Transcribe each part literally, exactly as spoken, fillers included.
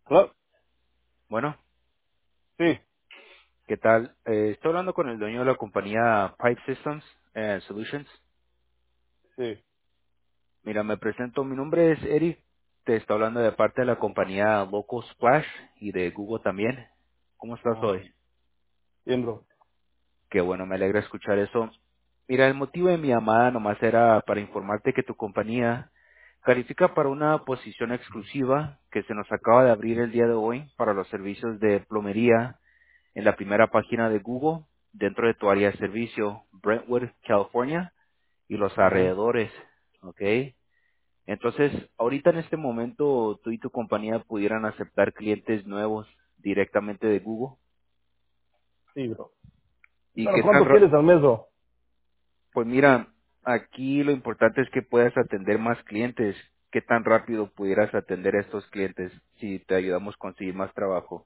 Hola. Bueno, Sí, ¿qué tal? Eh, estoy hablando con el dueño de la compañía Pipe Systems eh, Solutions. sí, Mira, me presento, mi nombre es Eric. Te estoy hablando de parte de la compañía Local Splash y de Google también. ¿Cómo estás ajá, hoy? bien, bro. Qué bueno, me alegra escuchar eso. Mira, el motivo de mi llamada nomás era para informarte que tu compañía califica para una posición exclusiva que se nos acaba de abrir el día de hoy para los servicios de plomería en la primera página de Google dentro de tu área de servicio, Brentwood, California, y los Ajá, alrededores, ¿ok? Entonces, ahorita en este momento, tú y tu compañía pudieran aceptar clientes nuevos directamente de Google. sí, bro. ¿Y Bueno, qué tan, ¿cuánto ra- quieres al mes, bro? pues mira, aquí lo importante es que puedas atender más clientes. ¿Qué tan rápido pudieras atender a estos clientes si te ayudamos a conseguir más trabajo?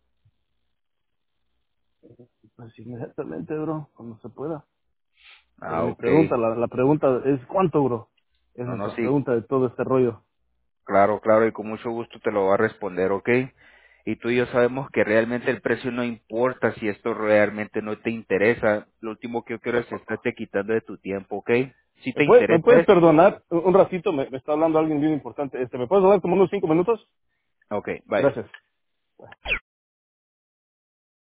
Pues inmediatamente, bro, cuando se pueda. Pero Ah, mi ok. pregunta, la, la pregunta es ¿cuánto, bro? No, Esa es no, la sí. pregunta de todo este rollo. Claro, claro, y con mucho gusto te lo va a responder, ¿ok? Y tú y yo sabemos que realmente el precio no importa si esto realmente no te interesa. Lo último que yo quiero es estarte quitando de tu tiempo, ¿ok? Si ¿Me te puedes, me interesa puedes esto, perdonar un un ratito? Me, me está hablando alguien bien importante. Este, ¿Me puedes dar como unos cinco minutos? ok, bye. Gracias.